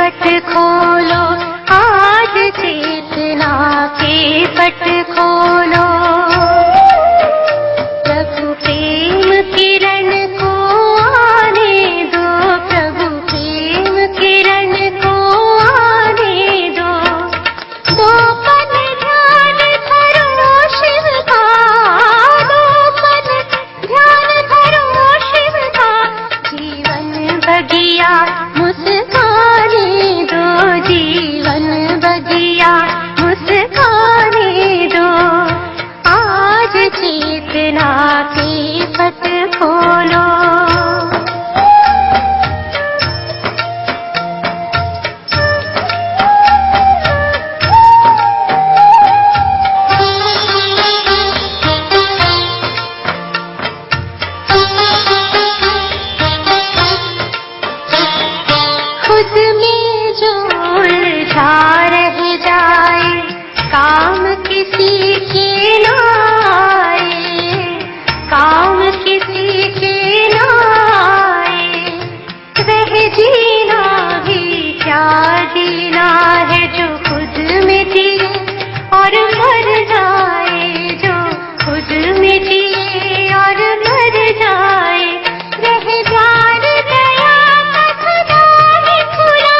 पट खोलो, आज चेतना के पट खोलो। प्रभु प्रेम किरण को आने दो, प्रभु प्रेम किरण को आने दो। दो पल ध्यान धरो शिव का, दो पल ध्यान धरो शिव का। जीवन बगिया मुस्काने दो, जीवन बगिया मुस्काने दो। आज चेतना के पट खोलो। खुद में जो उलझा रह जाए, काम किसी के ना आए, काम किसी के ना आए। वह जीना भी क्या जीना है जो खुद में जिए और मर जाए, जो खुद में जिए और मर जाए। रह द्वार दया का सदा ही खुला,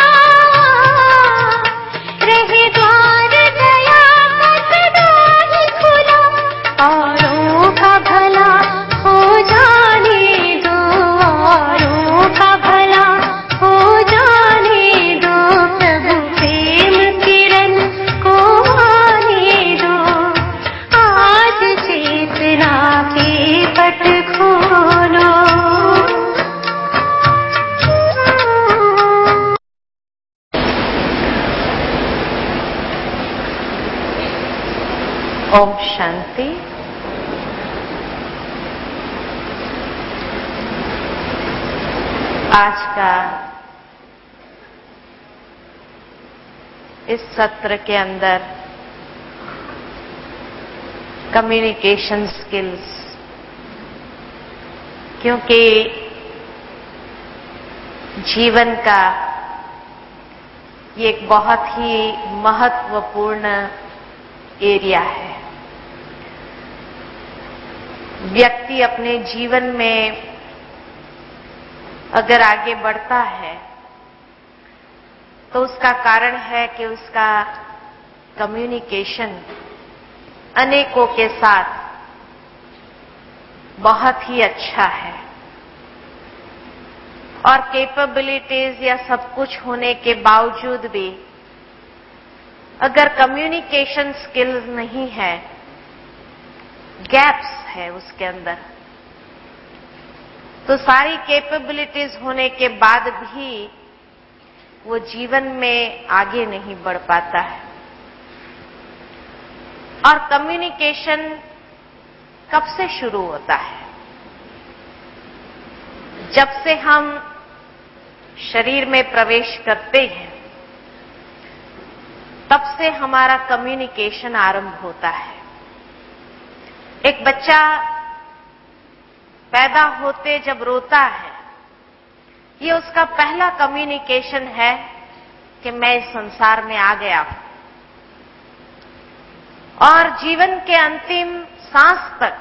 रह द्वार दया का सदा ही खुला। औरों का भला हो जाने दो, औरों का भला हो जाने दो। प्रभु प्रेम किरण को आने दो, आज चेतना के पट खोलो। ओम शांति। आज का इस सत्र के अंदर कम्युनिकेशन स्किल्स, क्योंकि जीवन का ये एक बहुत ही महत्वपूर्ण एरिया है। व्यक्ति अपने जीवन में अगर आगे बढ़ता है तो उसका कारण है कि उसका कम्युनिकेशन अनेकों के साथ बहुत ही अच्छा है। और कैपेबिलिटीज या सब कुछ होने के बावजूद भी अगर कम्युनिकेशन स्किल्स नहीं है, गैप्स है उसके अंदर, तो सारी कैपेबिलिटीज होने के बाद भी वो जीवन में आगे नहीं बढ़ पाता है। और कम्युनिकेशन कब से शुरू होता है? जब से हम शरीर में प्रवेश करते हैं तब से हमारा कम्युनिकेशन आरंभ होता है। एक बच्चा पैदा होते जब रोता है, ये उसका पहला कम्युनिकेशन है कि मैं इस संसार में आ गया हूं। और जीवन के अंतिम सांस तक,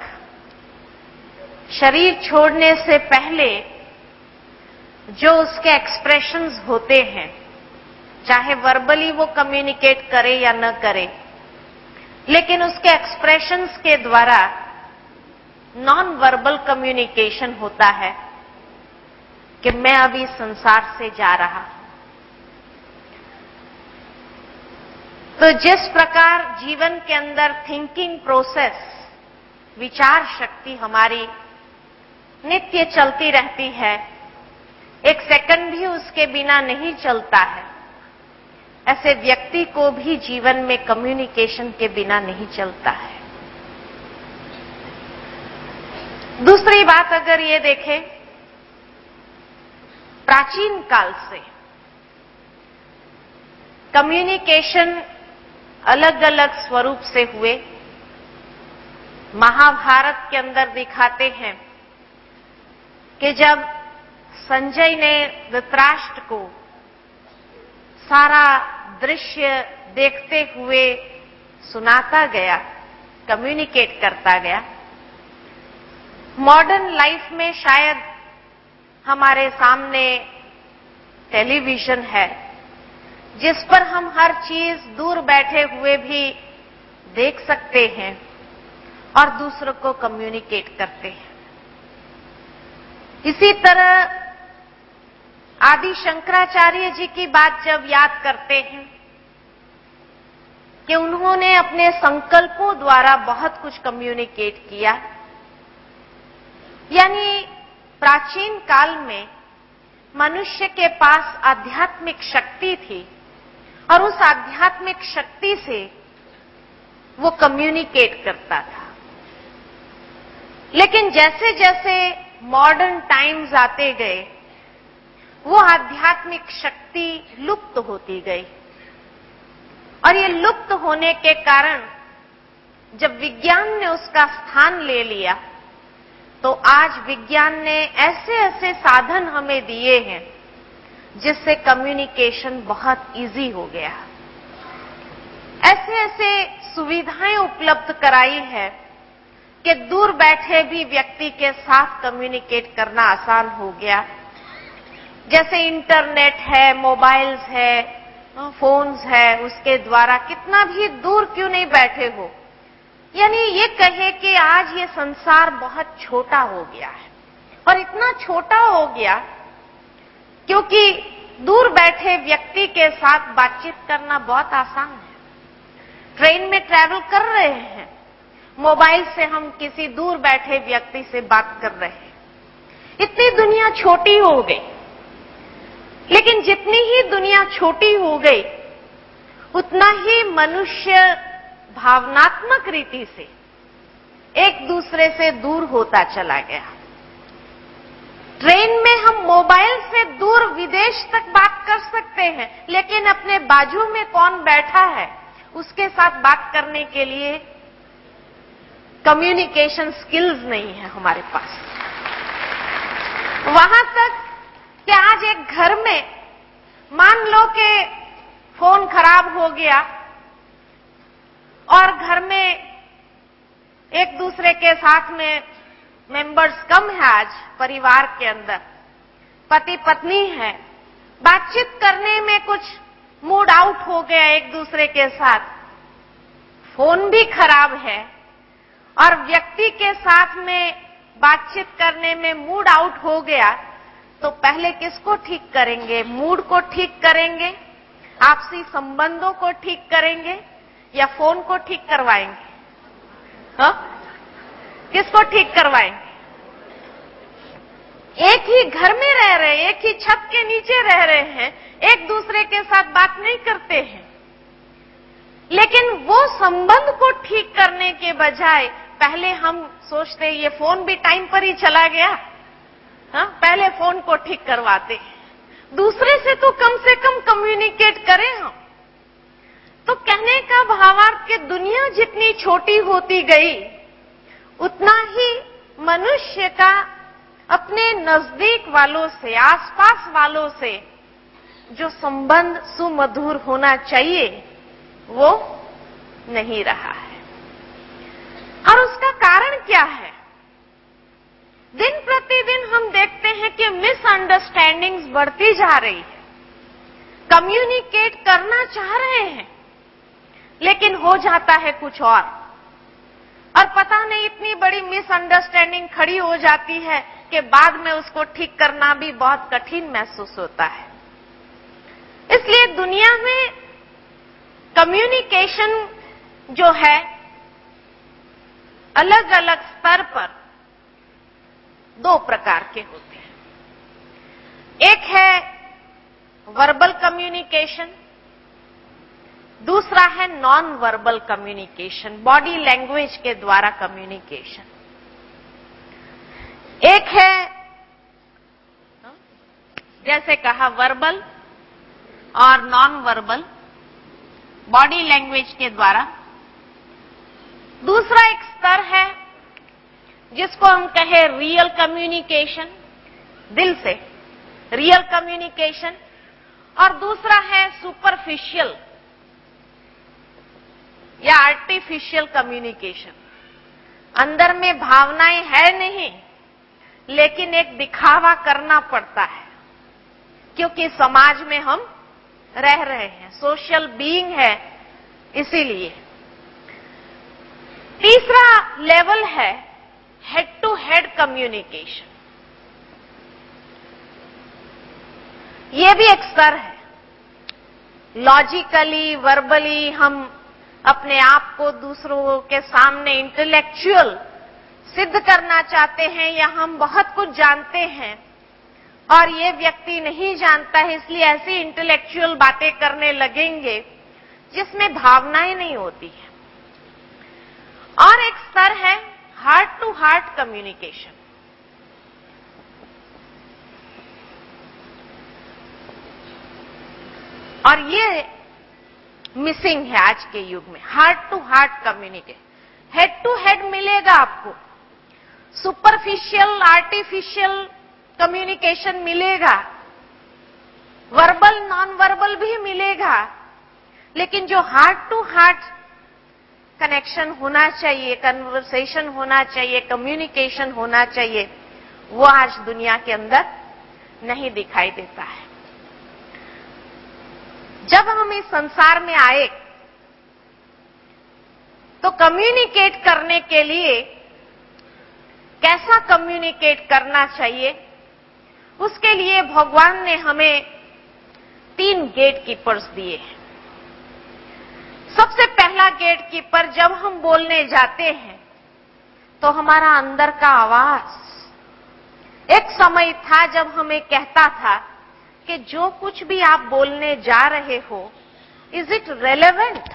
शरीर छोड़ने से पहले जो उसके एक्सप्रेशंस होते हैं, चाहे वर्बली वो कम्युनिकेट करे या न करे, लेकिन उसके एक्सप्रेशंस के द्वारा नॉन वर्बल कम्युनिकेशन होता है कि मैं अभी संसार से जा रहा हूं। तो जिस प्रकार जीवन के अंदर थिंकिंग प्रोसेस, विचार शक्ति हमारी नित्य चलती रहती है, एक सेकंड भी उसके बिना नहीं चलता है, ऐसे व्यक्ति को भी जीवन में कम्युनिकेशन के बिना नहीं चलता है। दूसरी बात अगर ये देखें, प्राचीन काल से कम्युनिकेशन अलग अलग स्वरूप से हुए। महाभारत के अंदर दिखाते हैं कि जब संजय ने धृतराष्ट्र को सारा दृश्य देखते हुए सुनाता गया, कम्युनिकेट करता गया। मॉडर्न लाइफ में शायद हमारे सामने टेलीविजन है, जिस पर हम हर चीज दूर बैठे हुए भी देख सकते हैं और दूसरों को कम्युनिकेट करते हैं। इसी तरह आदि शंकराचार्य जी की बात जब याद करते हैं कि उन्होंने अपने संकल्पों द्वारा बहुत कुछ कम्युनिकेट किया, यानी प्राचीन काल में मनुष्य के पास आध्यात्मिक शक्ति थी और उस आध्यात्मिक शक्ति से वो कम्युनिकेट करता था। लेकिन जैसे जैसे मॉडर्न टाइम्स आते गए, वो आध्यात्मिक शक्ति लुप्त होती गई और ये लुप्त होने के कारण जब विज्ञान ने उसका स्थान ले लिया, तो आज विज्ञान ने ऐसे ऐसे साधन हमें दिए हैं जिससे कम्युनिकेशन बहुत इजी हो गया। ऐसे ऐसे सुविधाएं उपलब्ध कराई है कि दूर बैठे भी व्यक्ति के साथ कम्युनिकेट करना आसान हो गया। जैसे इंटरनेट है, मोबाइल्स है, फोन्स है, उसके द्वारा कितना भी दूर क्यों नहीं बैठे हो, यानी ये कहे कि आज ये संसार बहुत छोटा हो गया है। और इतना छोटा हो गया क्योंकि दूर बैठे व्यक्ति के साथ बातचीत करना बहुत आसान है। ट्रेन में ट्रैवल कर रहे हैं, मोबाइल से हम किसी दूर बैठे व्यक्ति से बात कर रहे हैं। इतनी दुनिया छोटी हो गई। लेकिन जितनी ही दुनिया छोटी हो गई, उतना ही मनुष्य भावनात्मक रीति से एक दूसरे से दूर होता चला गया। ट्रेन में हम मोबाइल से दूर विदेश तक बात कर सकते हैं, लेकिन अपने बाजू में कौन बैठा है उसके साथ बात करने के लिए कम्युनिकेशन स्किल्स नहीं है हमारे पास। वहां तक कि आज एक घर में मान लो कि फोन खराब हो गया और घर में एक दूसरे के साथ में मेंबर्स कम है, आज परिवार के अंदर पति पत्नी है, बातचीत करने में कुछ मूड आउट हो गया एक दूसरे के साथ, फोन भी खराब है और व्यक्ति के साथ में बातचीत करने में मूड आउट हो गया, तो पहले किसको ठीक करेंगे? मूड को ठीक करेंगे, आपसी संबंधों को ठीक करेंगे या फोन को ठीक करवाएंगे? हाँ, किसको ठीक करवाएंगे? एक ही घर में रह रहे, एक ही छत के नीचे रह रहे हैं, एक दूसरे के साथ बात नहीं करते हैं, लेकिन वो संबंध को ठीक करने के बजाय पहले हम सोचते ये फोन भी टाइम पर ही चला गया, हाँ, पहले फोन को ठीक करवाते हैं, दूसरे से तो कम से कम कम्युनिकेट करें हम। तो कहने का भावार्थ कि दुनिया जितनी छोटी होती गई, उतना ही मनुष्य का अपने नजदीक वालों से, आसपास वालों से जो संबंध सुमधुर होना चाहिए, वो नहीं रहा है। और उसका कारण क्या है? दिन प्रतिदिन हम देखते हैं कि मिसअंडरस्टैंडिंग्स बढ़ती जा रही है। कम्युनिकेट करना चाह रहे हैं, लेकिन हो जाता है कुछ और पता नहीं इतनी बड़ी मिसअंडरस्टैंडिंग खड़ी हो जाती है कि बाद में उसको ठीक करना भी बहुत कठिन महसूस होता है। इसलिए दुनिया में कम्युनिकेशन जो है अलग अलग स्तर पर दो प्रकार के होते हैं। एक है वर्बल कम्युनिकेशन, दूसरा है non verbal communication, body language के द्वारा कम्युनिकेशन। एक है जैसे कहा वर्बल और नॉन वर्बल, बॉडी लैंग्वेज के द्वारा। दूसरा एक स्तर है जिसको हम कहें रियल कम्युनिकेशन, दिल से रियल कम्युनिकेशन। और दूसरा है सुपरफिशियल या आर्टिफिशियल कम्युनिकेशन। अंदर में भावनाएं है नहीं, लेकिन एक दिखावा करना पड़ता है, क्योंकि समाज में हम रह रहे हैं, सोशल बीइंग है, इसीलिए। तीसरा लेवल है हेड टू हेड कम्युनिकेशन। यह भी एक स्तर है। लॉजिकली, वर्बली हम अपने आप को दूसरों के सामने इंटेलेक्चुअल सिद्ध करना चाहते हैं, या हम बहुत कुछ जानते हैं और ये व्यक्ति नहीं जानता है, इसलिए ऐसी इंटेलेक्चुअल बातें करने लगेंगे जिसमें भावनाएं नहीं होती है। और एक स्तर है हार्ट टू हार्ट कम्युनिकेशन। और ये मिसिंग है आज के युग में, heart to heart communication. Head to head मिलेगा आपको, सुपरफिशियल आर्टिफिशियल कम्युनिकेशन मिलेगा, वर्बल नॉन वर्बल भी मिलेगा, लेकिन जो हार्ट टू हार्ट कनेक्शन होना चाहिए, कन्वर्सेशन होना चाहिए, कम्युनिकेशन होना चाहिए, वो आज दुनिया के अंदर नहीं दिखाई देता है। जब हम इस संसार में आए तो कम्युनिकेट करने के लिए कैसा कम्युनिकेट करना चाहिए, उसके लिए भगवान ने हमें 3 गेट कीपर्स दिए हैं। सबसे पहला गेट कीपर, जब हम बोलने जाते हैं तो हमारा अंदर का आवाज। एक समय था जब हमें कहता था कि जो कुछ भी आप बोलने जा रहे हो, is it relevant,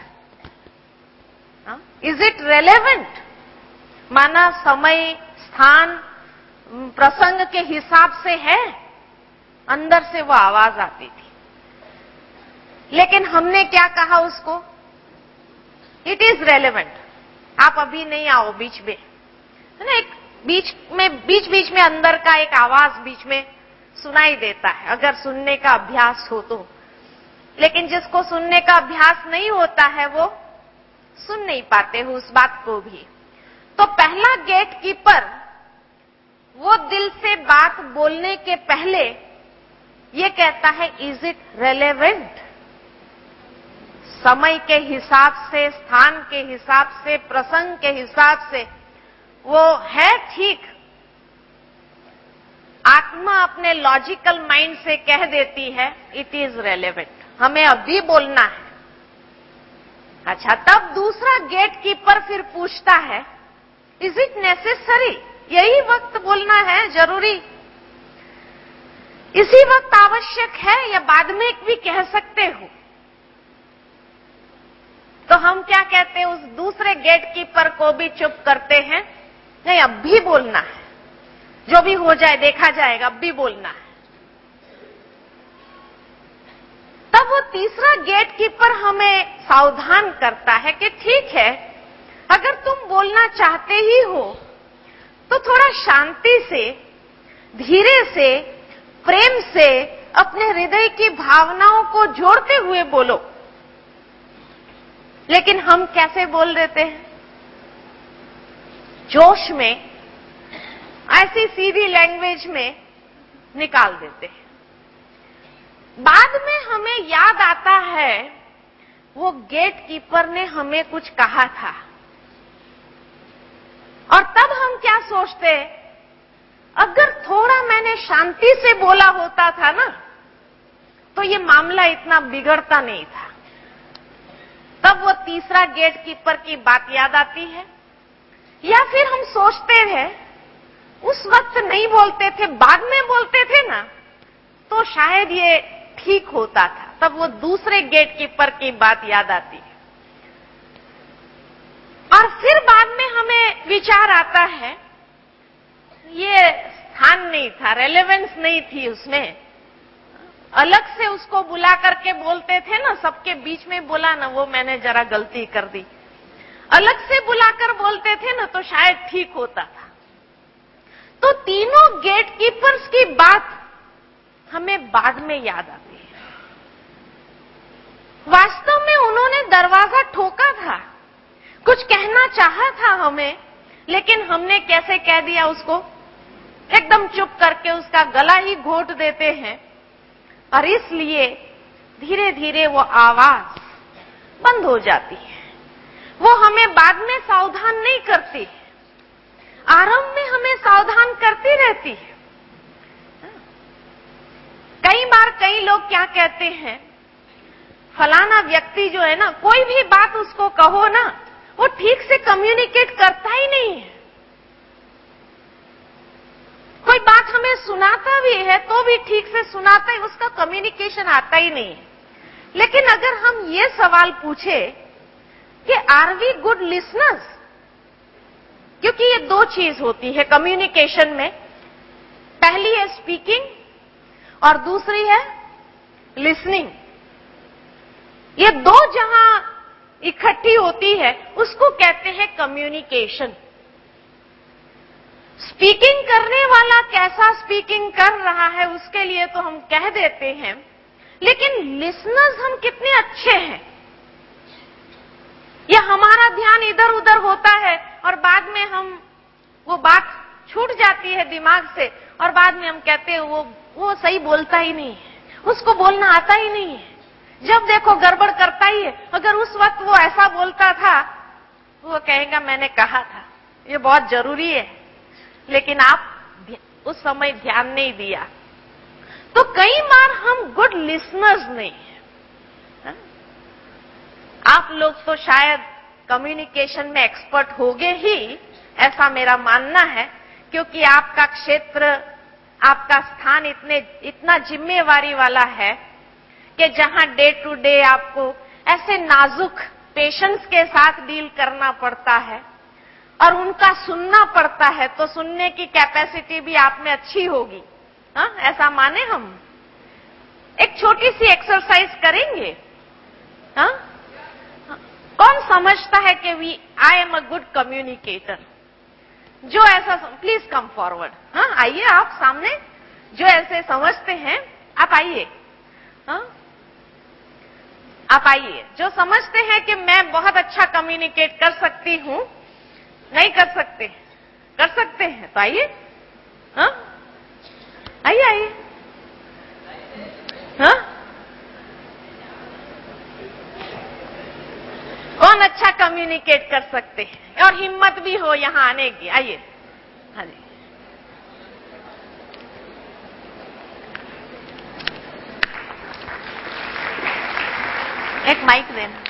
is it relevant, माना समय, स्थान, प्रसंग के हिसाब से है, अंदर से वो आवाज आती थी। लेकिन हमने क्या कहा उसको, इट इज रेलेवेंट, आप अभी नहीं आओ बीच में, है ना। एक बीच बीच में अंदर का एक आवाज बीच में सुनाई देता है, अगर सुनने का अभ्यास हो तो। लेकिन जिसको सुनने का अभ्यास नहीं होता है, वो सुन नहीं पाते हो उस बात को भी। तो पहला गेट कीपर वो दिल से बात बोलने के पहले ये कहता है, इज इट रेलेवेंट, समय के हिसाब से, स्थान के हिसाब से, प्रसंग के हिसाब से वो है ठीक। आत्मा अपने लॉजिकल माइंड से कह देती है इट इज रेलेवेंट, हमें अभी बोलना है। अच्छा, तब दूसरा गेट कीपर फिर पूछता है, इज इट नेसेसरी, यही वक्त बोलना है, जरूरी, इसी वक्त आवश्यक है, या बाद में भी कह सकते हो। तो हम क्या कहते हैं, उस दूसरे गेट कीपर को भी चुप करते हैं, नहीं अब भी बोलना है, जो भी हो जाए देखा जाएगा, अब भी बोलना है। तब वो तीसरा गेट कीपर हमें सावधान करता है कि ठीक है, अगर तुम बोलना चाहते ही हो तो थोड़ा शांति से, धीरे से, प्रेम से अपने हृदय की भावनाओं को जोड़ते हुए बोलो। लेकिन हम कैसे बोल देते हैं, जोश में, ऐसी सीधी लैंग्वेज में निकाल देते हैं। बाद में हमें याद आता है वो गेट कीपर ने हमें कुछ कहा था, और तब हम क्या सोचते, अगर थोड़ा मैंने शांति से बोला होता था ना, तो ये मामला इतना बिगड़ता नहीं था। तब वो तीसरा गेट कीपर की बात याद आती है। या फिर हम सोचते हैं उस वक्त नहीं बोलते थे, बाद में बोलते थे ना, तो शायद ये ठीक होता था। तब वो दूसरे गेट कीपर की बात याद आती है। और फिर बाद में हमें विचार आता है, ये स्थान नहीं था, रेलेवेंस नहीं थी उसमें, अलग से उसको बुला करके बोलते थे ना, सबके बीच में बोला ना, वो मैंने जरा गलती कर दी, अलग से बुलाकर बोलते थे ना, तो शायद ठीक होता था। तो तीनों गेट कीपर्स की बात हमें बाद में याद आती है। वास्तव में उन्होंने दरवाजा ठोका था, कुछ कहना चाहा था हमें, लेकिन हमने कैसे कह दिया उसको, एकदम चुप करके उसका गला ही घोट देते हैं। और इसलिए धीरे धीरे वो आवाज बंद हो जाती है। वो हमें बाद में सावधान नहीं करती, आरंभ में हमें सावधान करती रहती है। कई बार कई लोग क्या कहते हैं, फलाना व्यक्ति जो है ना, कोई भी बात उसको कहो ना, वो ठीक से कम्युनिकेट करता ही नहीं है। कोई बात हमें सुनाता भी है तो भी ठीक से सुनाता है, उसका कम्युनिकेशन आता ही नहीं है। लेकिन अगर हम ये सवाल पूछे कि आर वी गुड लिसनर्स, क्योंकि ये दो चीज होती है कम्युनिकेशन में, पहली है स्पीकिंग और दूसरी है लिसनिंग। ये दो जहां इकट्ठी होती है उसको कहते हैं कम्युनिकेशन। स्पीकिंग करने वाला कैसा स्पीकिंग कर रहा है उसके लिए तो हम कह देते हैं, लेकिन लिसनर्स हम कितने अच्छे हैं, या हमारा ध्यान इधर उधर होता है और बाद में हम वो बात छूट जाती है दिमाग से और बाद में हम कहते हैं वो सही बोलता ही नहीं है, उसको बोलना आता ही नहीं है, जब देखो गड़बड़ करता ही है। अगर उस वक्त वो ऐसा बोलता था, वो कहेगा मैंने कहा था ये बहुत जरूरी है, लेकिन आप उस समय ध्यान नहीं दिया। तो कई बार हम गुड लिसनर्स नहीं हैं। आप लोग तो शायद कम्युनिकेशन में एक्सपर्ट होगे ही, ऐसा मेरा मानना है, क्योंकि आपका क्षेत्र, आपका स्थान इतना जिम्मेवारी वाला है कि जहां डे टू डे आपको ऐसे नाजुक पेशेंट्स के साथ डील करना पड़ता है और उनका सुनना पड़ता है, तो सुनने की कैपेसिटी भी आप में अच्छी होगी। ऐसा माने हम एक छोटी सी एक्सरसाइज करेंगे। कौन समझता है कि I am a good communicator? जो ऐसा, प्लीज कम फॉरवर्ड। आइए आप सामने, जो ऐसे समझते हैं आप आइए। आप आइए जो समझते हैं कि मैं बहुत अच्छा कम्युनिकेट कर सकती हूं। नहीं कर सकते, कर सकते हैं तो आइए। आइए आइए। कौन अच्छा कम्युनिकेट कर सकते हैं और हिम्मत भी हो यहां आने की? आइए। हाँ जी, एक माइक देना।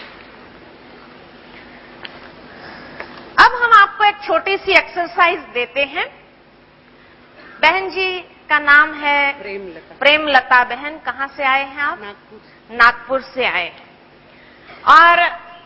अब हम आपको एक छोटी सी एक्सरसाइज देते हैं। बहन जी का नाम है प्रेमलता बहन। कहां से आए हैं आप? नागपुर से आए हैं। और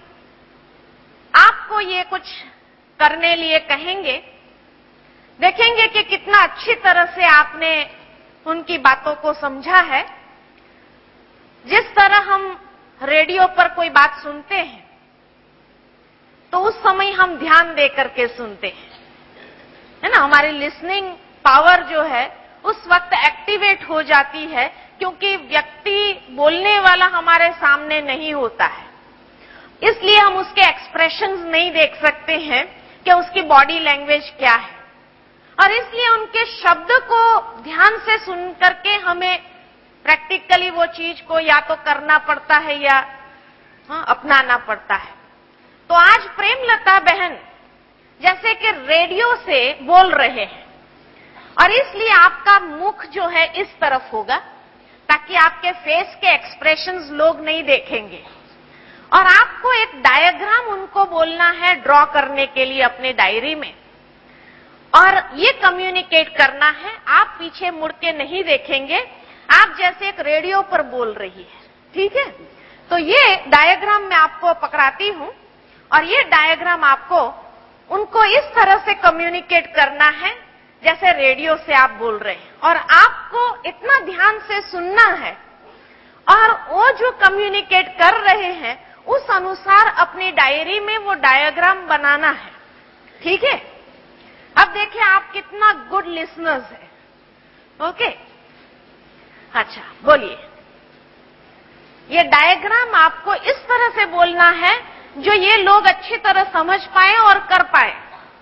आपको ये कुछ करने लिए कहेंगे, देखेंगे कि कितना अच्छी तरह से आपने उनकी बातों को समझा है। जिस तरह हम रेडियो पर कोई बात सुनते हैं तो उस समय हम ध्यान दे करके सुनते हैं, है ना, हमारी लिसनिंग पावर जो है उस वक्त एक्टिवेट हो जाती है, क्योंकि व्यक्ति बोलने वाला हमारे सामने नहीं होता है, इसलिए हम उसके एक्सप्रेशंस नहीं देख सकते हैं कि उसकी बॉडी लैंग्वेज क्या है, और इसलिए उनके शब्द को ध्यान से सुन करके हमें प्रैक्टिकली वो चीज को या तो करना पड़ता है या अपनाना पड़ता है। तो आज प्रेमलता बहन जैसे कि रेडियो से बोल रहे हैं, और इसलिए आपका मुख जो है इस तरफ होगा ताकि आपके फेस के एक्सप्रेशंस लोग नहीं देखेंगे, और आपको एक डायग्राम उनको बोलना है ड्रॉ करने के लिए अपने डायरी में, और ये कम्युनिकेट करना है। आप पीछे मुड़ के नहीं देखेंगे, आप जैसे एक रेडियो पर बोल रही है, ठीक है? तो ये डायग्राम मैं आपको पकड़ाती हूं, और ये डायग्राम आपको उनको इस तरह से कम्युनिकेट करना है जैसे रेडियो से आप बोल रहे हैं, और आपको इतना ध्यान से सुनना है और वो जो कम्युनिकेट कर रहे हैं उस अनुसार अपनी डायरी में वो डायग्राम बनाना है, ठीक है? अब देखिए आप कितना गुड लिसनर्स है। ओके, अच्छा बोलिए। ये डायग्राम आपको इस तरह से बोलना है जो ये लोग अच्छी तरह समझ पाए और कर पाए।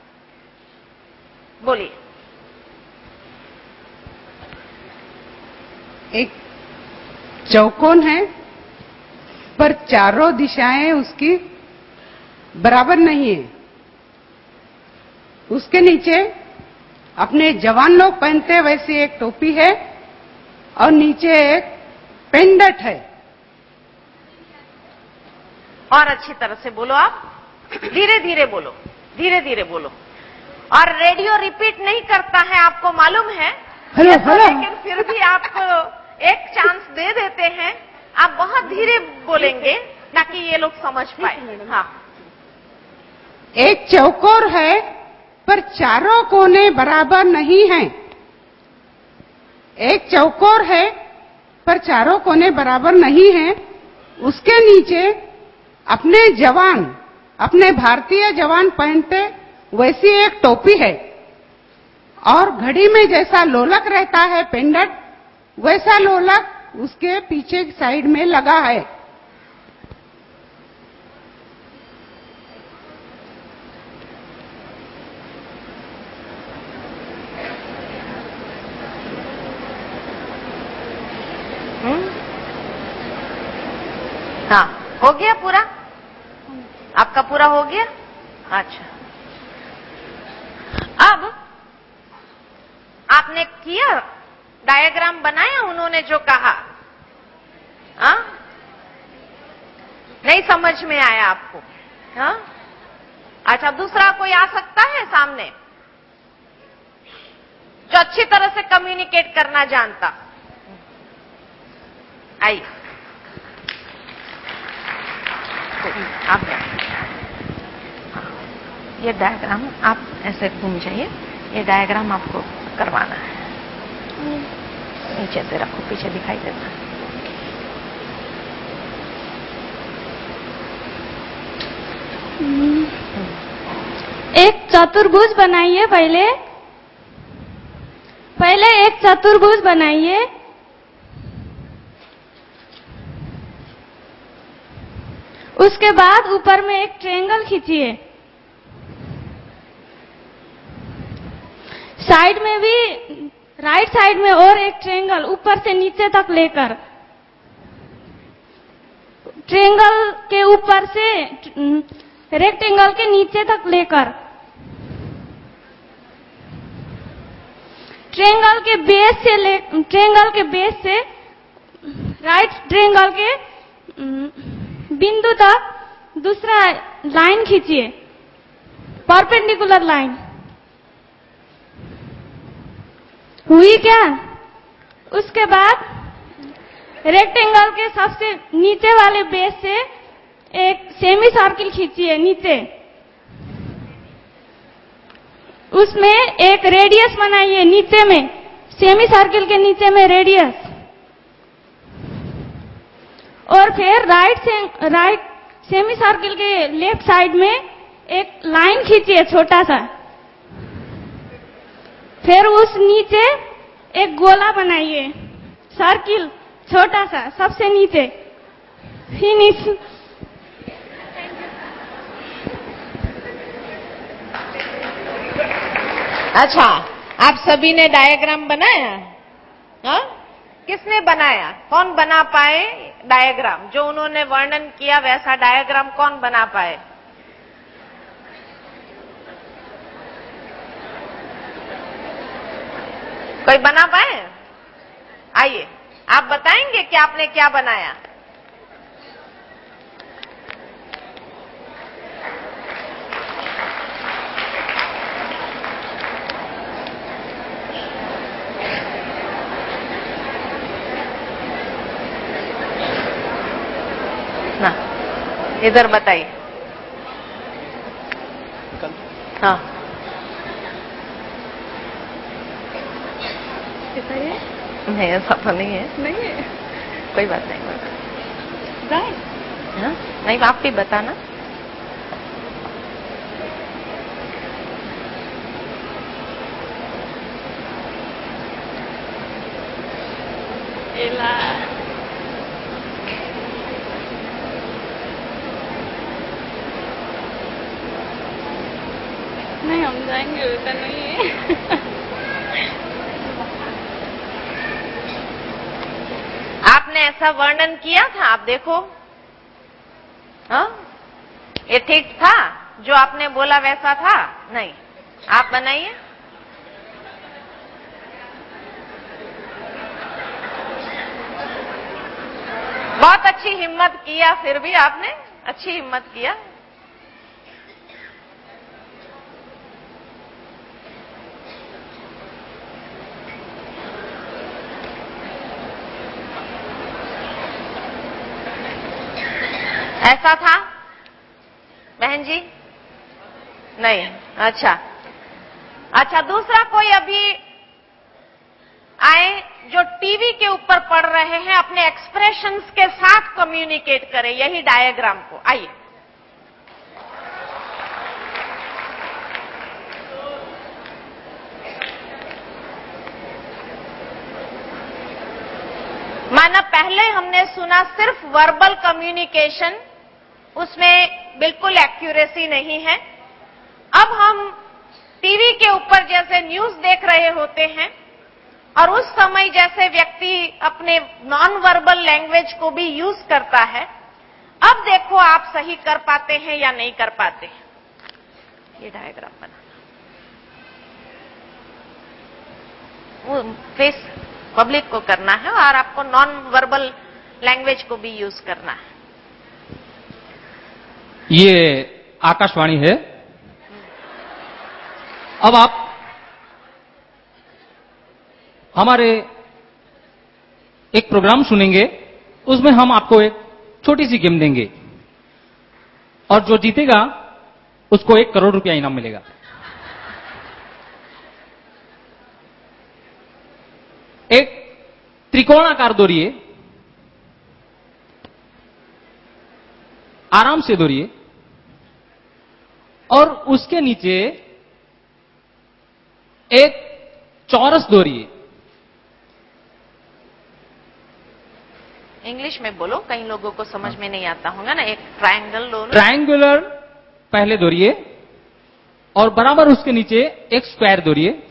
बोलिए। एक चौकोन है, पर चारों दिशाएं उसकी बराबर नहीं है। उसके नीचे अपने जवान लोग पहनते वैसी एक टोपी है और नीचे एक पेंडेंट है। और अच्छी तरह से बोलो आप, धीरे धीरे बोलो, धीरे धीरे बोलो। और रेडियो रिपीट नहीं करता है, आपको मालूम है। Hello hello. लेकिन फिर भी आपको एक चांस दे देते हैं, आप बहुत धीरे बोलेंगे ताकि ये लोग समझ पाए। हाँ। एक चौकोर है, पर चारों कोने बराबर नहीं हैं। एक चौकोर है, पर चारों कोने बराबर नहीं हैं। उसके नीचे अपने भारतीय जवान पहनते वैसी एक टोपी है और घड़ी में जैसा लोलक रहता है पेंडेंट, वैसा लोलक उसके पीछे साइड में लगा है। हाँ, हो गया पूरा? आपका पूरा हो गया? अच्छा। अब आपने किया, डायग्राम बनाया उन्होंने जो कहा? हाँ? नहीं समझ में आया आपको? हाँ? अच्छा, दूसरा कोई आ सकता है सामने जो अच्छी तरह से कम्युनिकेट करना जानता? आइए, आप ये डायग्राम आप ऐसे घूम जाइए। ये डायग्राम आपको करवाना है। नीचे से रखो, पीछे दिखाई देता है। एक चतुर्भुज बनाइए। पहले एक चतुर्भुज बनाइए। उसके बाद ऊपर में एक ट्रायंगल खींचिए। साइड में भी, राइट साइड में और एक ट्रायंगल ऊपर से नीचे तक लेकर, ट्रायंगल के ऊपर से रेक्टेंगल के नीचे तक लेकर, ट्रायंगल के बेस से राइट ट्रायंगल के बिंदु तक दूसरा लाइन खींचिए, परपेंडिकुलर लाइन। हुई क्या? उसके बाद रेक्टेंगल के सबसे नीचे वाले बेस से एक सेमी सर्किल खींचिए नीचे। उसमें एक रेडियस बनाइए नीचे में, सेमी सर्किल के नीचे में रेडियस। और फिर राइट सेमी सर्किल के लेफ्ट साइड में एक लाइन खींचिए छोटा सा। फिर उस नीचे एक गोला बनाइए, सर्किल छोटा सा सबसे नीचे। फिनिश। अच्छा, आप सभी ने डायग्राम बनाया? हाँ? किसने बनाया? कौन बना पाए डायग्राम? जो उन्होंने वर्णन किया वैसा डायग्राम कौन बना पाए? कोई बना पाए? आइए, आप बताएंगे कि आपने क्या बनाया? ना, इधर बताइए। हाँ, नहीं ऐसा तो नहीं है। नहीं है। कोई बात नहीं, कोई बात नहीं। हाँ? नहीं, आप भी बताना। होता नहीं है। आपने ऐसा वर्णन किया था, आप देखो। हाँ, ये ठीक था? जो आपने बोला वैसा था? नहीं। आप बनाइए। बहुत अच्छी हिम्मत किया, फिर भी आपने अच्छी हिम्मत किया। ऐसा था बहन जी? नहीं। अच्छा, दूसरा कोई अभी आए जो टीवी के ऊपर पढ़ रहे हैं, अपने एक्सप्रेशंस के साथ कम्युनिकेट करें यही डायग्राम को। आइए। माना पहले हमने सुना सिर्फ वर्बल कम्युनिकेशन, उसमें बिल्कुल एक्यूरेसी नहीं है। अब हम टीवी के ऊपर जैसे न्यूज देख रहे होते हैं और उस समय जैसे व्यक्ति अपने नॉन वर्बल लैंग्वेज को भी यूज करता है, अब देखो आप सही कर पाते हैं या नहीं कर पाते हैं। ये डायग्राम बना, वो फेस पब्लिक को करना है और आपको नॉन वर्बल लैंग्वेज को भी यूज करना है। ये आकाशवाणी है। अब आप हमारे एक प्रोग्राम सुनेंगे, उसमें हम आपको एक छोटी सी गेम देंगे और जो जीतेगा उसको 1 करोड़ रुपया इनाम मिलेगा। एक त्रिकोणाकार दौड़िए, आराम से दौड़िए और उसके नीचे एक चौरस दौड़िए। इंग्लिश में बोलो, कई लोगों को समझ में नहीं आता होगा ना। एक ट्रायंगल लो, ट्रायंगुलर पहले दौड़िए और बराबर उसके नीचे एक स्क्वायर दौड़िए।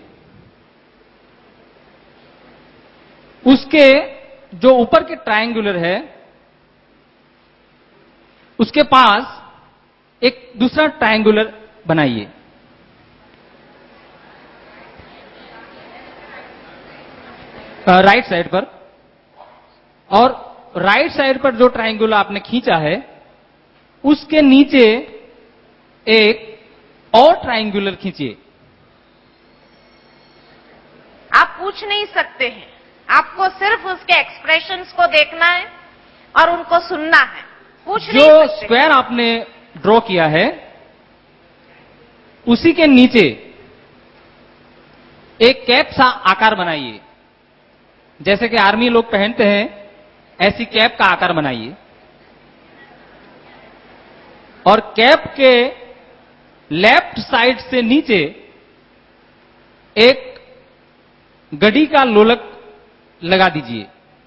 उसके जो ऊपर के ट्रायंगुलर है उसके पास एक दूसरा ट्रायंगुलर बनाइए। राइट साइड पर, और राइट साइड पर जो ट्रायंगुलर आपने खींचा है उसके नीचे एक और ट्रायंगुलर खींचिए। आप पूछ नहीं सकते हैं, आपको सिर्फ उसके एक्सप्रेशंस को देखना है और उनको सुनना है। पूछ नहीं जो सकते। स्क्वायर आपने ड्रॉ किया है उसी के नीचे एक कैप सा आकार बनाइए। जैसे कि आर्मी लोग पहनते हैं, ऐसी कैप का आकार बनाइए और कैप के लेफ्ट साइड से नीचे एक गड़ी का लोलक लगा दीजिए।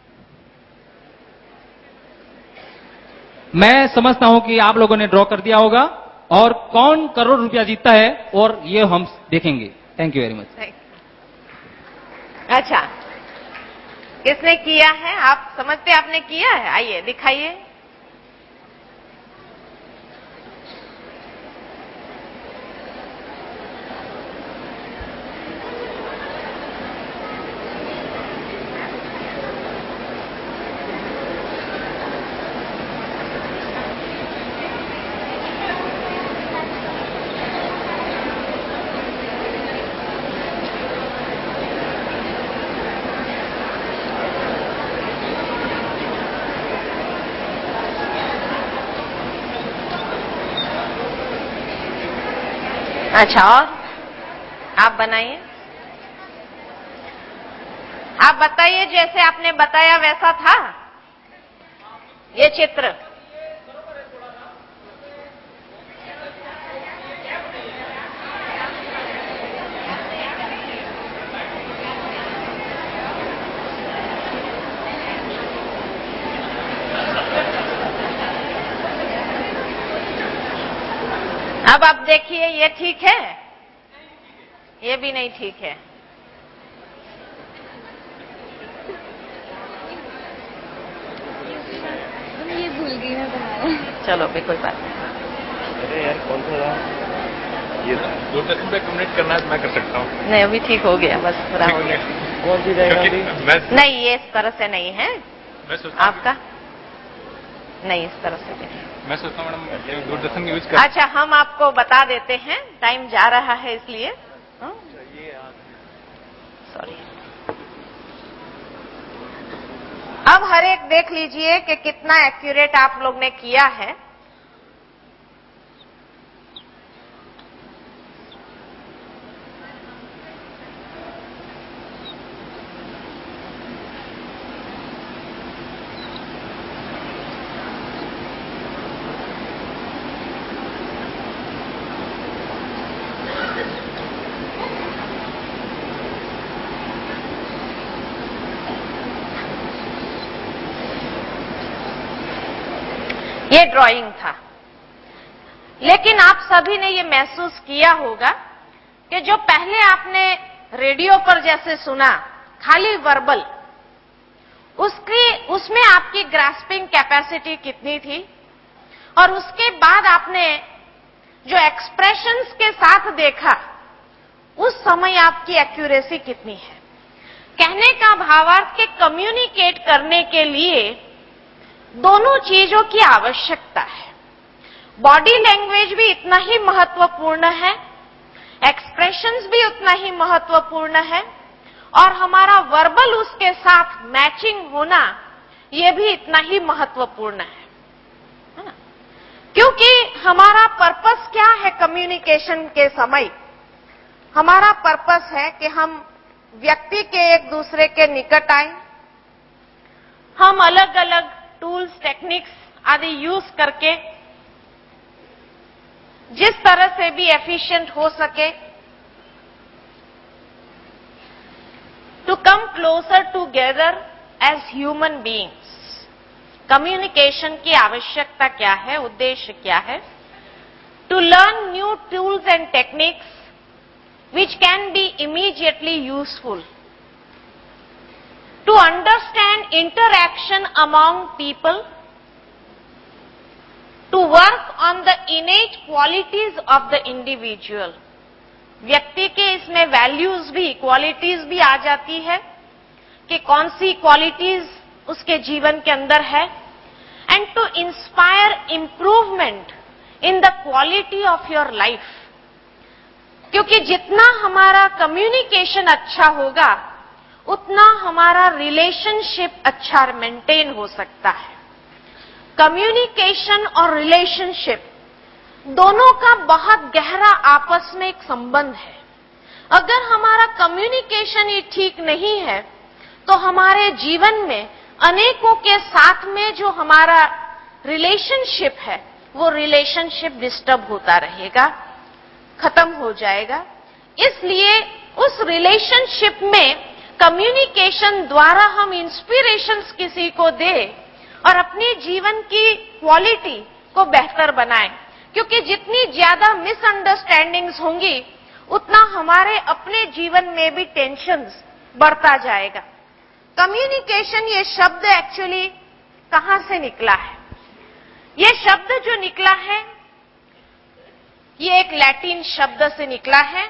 मैं समझता हूं कि आप लोगों ने ड्रॉ कर दिया होगा और कौन करोड़ रुपया जीतता है और ये हम देखेंगे। Thank you very much. अच्छा, किसने किया है? आप समझते आपने किया है? आइए दिखाइए। अच्छा, और आप बनाइए। आप बताइए, जैसे आपने बताया वैसा था ये चित्र? अब आप देखिए, ये ठीक है? ये भी नहीं ठीक है। ये भूल गई मैं तुम्हारे। चलो भी कोई बात नहीं। अरे यार कौन सा था ये? दूरदर्शन पे कम्युनिकेट करना है, मैं कर सकता हूँ। नहीं अभी ठीक हो गया, बस पूरा हो गया। कौन सी जाएगा अभी? नहीं ये इस तरह से नहीं है मैं सोचता आपका, नहीं इस तरह से नहीं। मैं सोचता हूँ मैडम दूरदर्शन यूज कर। अच्छा हम आपको बता देते हैं, टाइम जा रहा है इसलिए। सॉरी। अब हर एक देख लीजिए कि कितना एक्यूरेट आप लोग ने किया है। ये ड्राइंग था, लेकिन आप सभी ने ये महसूस किया होगा कि जो पहले आपने रेडियो पर जैसे सुना खाली वर्बल, उसमें आपकी ग्रास्पिंग कैपेसिटी कितनी थी, और उसके बाद आपने जो एक्सप्रेशंस के साथ देखा उस समय आपकी एक्यूरेसी कितनी है। कहने का भावार्थ के कम्युनिकेट करने के लिए दोनों चीजों की आवश्यकता है। बॉडी लैंग्वेज भी इतना ही महत्वपूर्ण है, एक्सप्रेशंस भी उतना ही महत्वपूर्ण है, और हमारा वर्बल उसके साथ मैचिंग होना यह भी इतना ही महत्वपूर्ण है ना? क्योंकि हमारा पर्पस क्या है कम्युनिकेशन के समय? हमारा पर्पस है कि हम व्यक्ति के एक दूसरे के निकट आए, हम अलग अलग टूल्स टेक्निक्स आदि यूज करके जिस तरह से भी एफिशिएंट हो सके to come closer together as human beings. Communication की आवश्यकता क्या है, उद्देश्य क्या है? To learn new tools and techniques which can be immediately useful, to understand interaction among people, to work on the innate qualities of the individual। व्यक्ति के इसमें वैल्यूज भी, क्वालिटीज भी आ जाती है कि कौन सी क्वालिटीज उसके जीवन के अंदर है, and to inspire improvement in the quality of your life. क्योंकि जितना हमारा कम्युनिकेशन अच्छा होगा उतना हमारा रिलेशनशिप अच्छा मेंटेन हो सकता है। कम्युनिकेशन और रिलेशनशिप दोनों का बहुत गहरा आपस में एक संबंध है। अगर हमारा कम्युनिकेशन ही ठीक नहीं है तो हमारे जीवन में अनेकों के साथ में जो हमारा रिलेशनशिप है वो रिलेशनशिप डिस्टर्ब होता रहेगा, खत्म हो जाएगा। इसलिए उस रिलेशनशिप में कम्युनिकेशन द्वारा हम इंस्पिरेशंस किसी को दें और अपने जीवन की क्वालिटी को बेहतर बनाएं, क्योंकि जितनी ज्यादा मिसअंडरस्टैंडिंग्स होंगी उतना हमारे अपने जीवन में भी टेंशन्स बढ़ता जाएगा। कम्युनिकेशन ये शब्द एक्चुअली कहां से निकला है? ये शब्द जो निकला है ये एक लैटिन शब्द से निकला है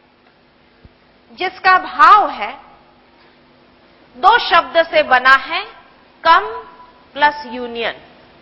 जिसका भाव है, दो शब्द से बना है, come plus union.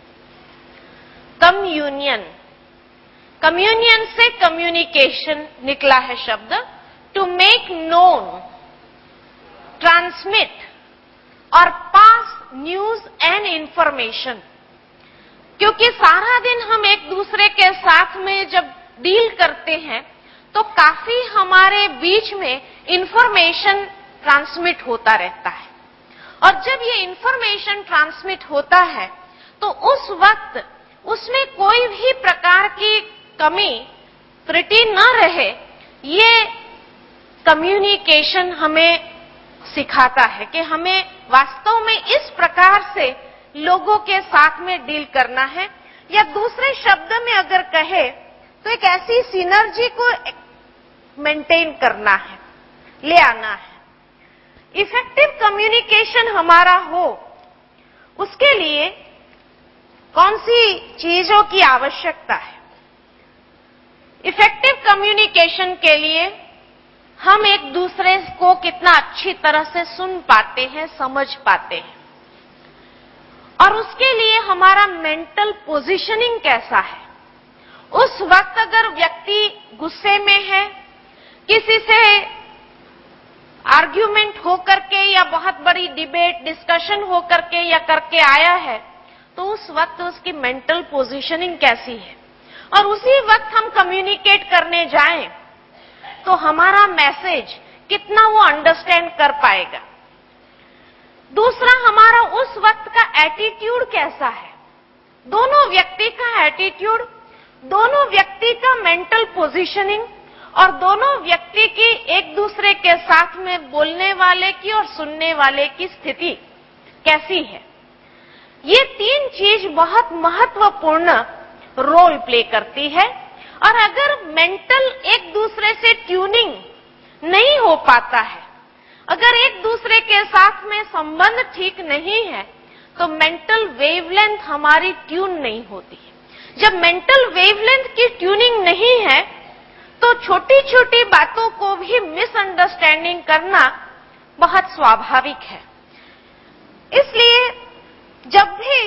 Communion, communion से कम्युनिकेशन निकला है शब्द। टू मेक नोन, ट्रांसमिट और पास न्यूज एंड इंफॉर्मेशन। क्योंकि सारा दिन हम एक दूसरे के साथ में जब डील करते हैं तो काफी हमारे बीच में इंफॉर्मेशन ट्रांसमिट होता रहता है, और जब ये इंफॉर्मेशन ट्रांसमिट होता है तो उस वक्त उसमें कोई भी प्रकार की कमी त्रुटि न रहे, ये कम्युनिकेशन हमें सिखाता है कि हमें वास्तव में इस प्रकार से लोगों के साथ में डील करना है, या दूसरे शब्द में अगर कहे तो एक ऐसी सिनर्जी को मेंटेन करना है, ले आना है। इफेक्टिव कम्युनिकेशन हमारा हो, उसके लिए कौन सी चीजों की आवश्यकता है? इफेक्टिव कम्युनिकेशन के लिए हम एक दूसरे को कितना अच्छी तरह से सुन पाते हैं, समझ पाते हैं, और उसके लिए हमारा मेंटल पोजीशनिंग कैसा है। उस वक्त अगर व्यक्ति गुस्से में है, किसी से आर्ग्यूमेंट हो करके या बहुत बड़ी डिबेट डिस्कशन हो करके या करके आया है, तो उस वक्त उसकी मेंटल पोजीशनिंग कैसी है, और उसी वक्त हम कम्युनिकेट करने जाएं तो हमारा मैसेज कितना वो अंडरस्टैंड कर पाएगा। दूसरा, हमारा उस वक्त का एटीट्यूड कैसा है, दोनों व्यक्ति का एटीट्यूड, दोनों व्यक्ति का मेंटल पोजीशनिंग और दोनों व्यक्ति की एक दूसरे के साथ में बोलने वाले की और सुनने वाले की स्थिति कैसी है। ये तीन चीज बहुत महत्वपूर्ण रोल प्ले करती है, और अगर मेंटल एक दूसरे से ट्यूनिंग नहीं हो पाता है, अगर एक दूसरे के साथ में संबंध ठीक नहीं है, तो मेंटल वेवलेंथ हमारी ट्यून नहीं होती है। जब मेंटल वेवलेंथ की ट्यूनिंग नहीं है, तो छोटी छोटी बातों को भी मिसअंडरस्टैंडिंग करना बहुत स्वाभाविक है। इसलिए जब भी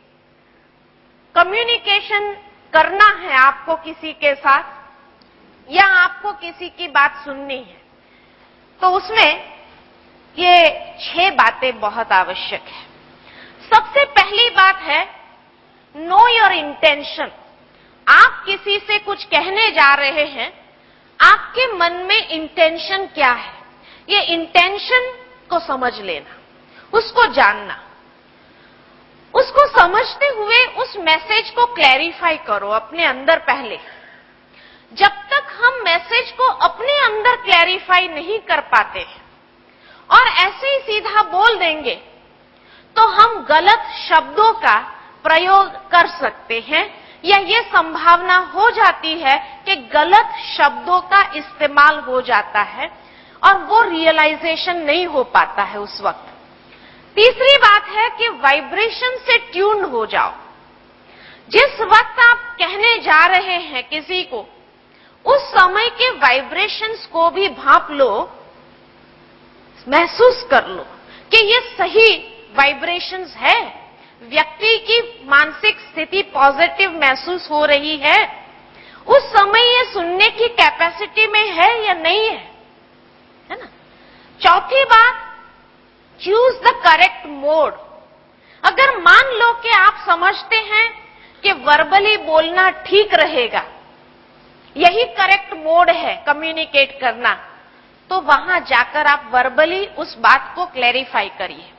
कम्युनिकेशन करना है आपको किसी के साथ, या आपको किसी की बात सुननी है, तो उसमें ये 6 बातें बहुत आवश्यक है। सबसे पहली बात है नो योर इंटेंशन। आप किसी से कुछ कहने जा रहे हैं, आपके मन में इंटेंशन क्या है, ये इंटेंशन को समझ लेना, उसको जानना, उसको समझते हुए उस मैसेज को क्लैरिफाई करो अपने अंदर पहले। जब तक हम मैसेज को अपने अंदर क्लैरिफाई नहीं कर पाते और ऐसे ही सीधा बोल देंगे, तो हम गलत शब्दों का प्रयोग कर सकते हैं, या ये संभावना हो जाती है कि गलत शब्दों का इस्तेमाल हो जाता है और वो रियलाइजेशन नहीं हो पाता है उस वक्त। तीसरी बात है कि वाइब्रेशन से ट्यून हो जाओ। जिस वक्त आप कहने जा रहे हैं किसी को, उस समय के वाइब्रेशंस को भी भांप लो, महसूस कर लो कि ये सही वाइब्रेशंस है, व्यक्ति की मानसिक स्थिति पॉजिटिव महसूस हो रही है, उस समय ये सुनने की कैपेसिटी में है या नहीं है ना। चौथी बात, चूज द करेक्ट मोड। अगर मान लो कि आप समझते हैं कि वर्बली बोलना ठीक रहेगा, यही करेक्ट मोड है कम्युनिकेट करना, तो वहां जाकर आप वर्बली उस बात को क्लैरिफाई करिए।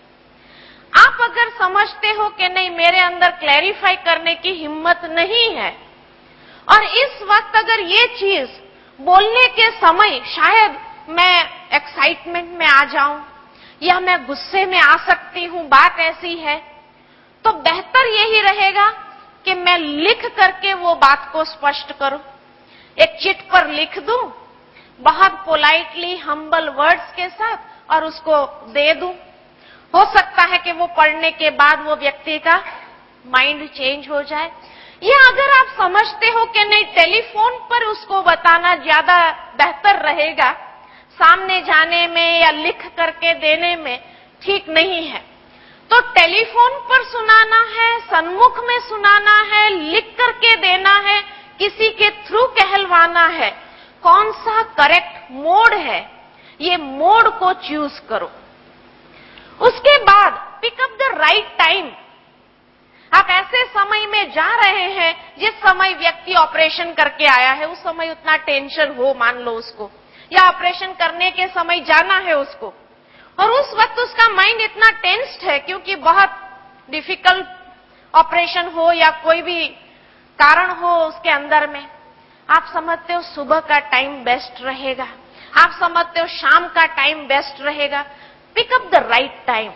आप अगर समझते हो कि नहीं, मेरे अंदर क्लैरिफाई करने की हिम्मत नहीं है, और इस वक्त अगर ये चीज बोलने के समय शायद मैं एक्साइटमेंट में आ जाऊं या मैं गुस्से में आ सकती हूं, बात ऐसी है, तो बेहतर यही रहेगा कि मैं लिख करके वो बात को स्पष्ट करूं, एक चिट पर लिख दूं, बहुत पोलाइटली हम्बल वर्ड्स के साथ, और उसको दे दूं। हो सकता है कि वो पढ़ने के बाद वो व्यक्ति का माइंड चेंज हो जाए। या अगर आप समझते हो कि नहीं, टेलीफोन पर उसको बताना ज्यादा बेहतर रहेगा, सामने जाने में या लिख करके देने में ठीक नहीं है, तो टेलीफोन पर सुनाना है, सन्मुख में सुनाना है, लिख करके देना है, किसी के थ्रू कहलवाना है, कौन सा करेक्ट मोड है, ये मोड को चूज करो। उसके बाद pick up the right time. आप ऐसे समय में जा रहे हैं जिस समय व्यक्ति ऑपरेशन करके आया है, उस समय उतना टेंशन हो, मान लो उसको, या ऑपरेशन करने के समय जाना है उसको, और उस वक्त उसका माइंड इतना टेंस्ड है क्योंकि बहुत डिफिकल्ट ऑपरेशन हो या कोई भी कारण हो उसके अंदर में। आप समझते हो सुबह का टाइम बेस्ट रहेगा, आप समझते हो शाम का टाइम बेस्ट रहेगा। Pick up the right time,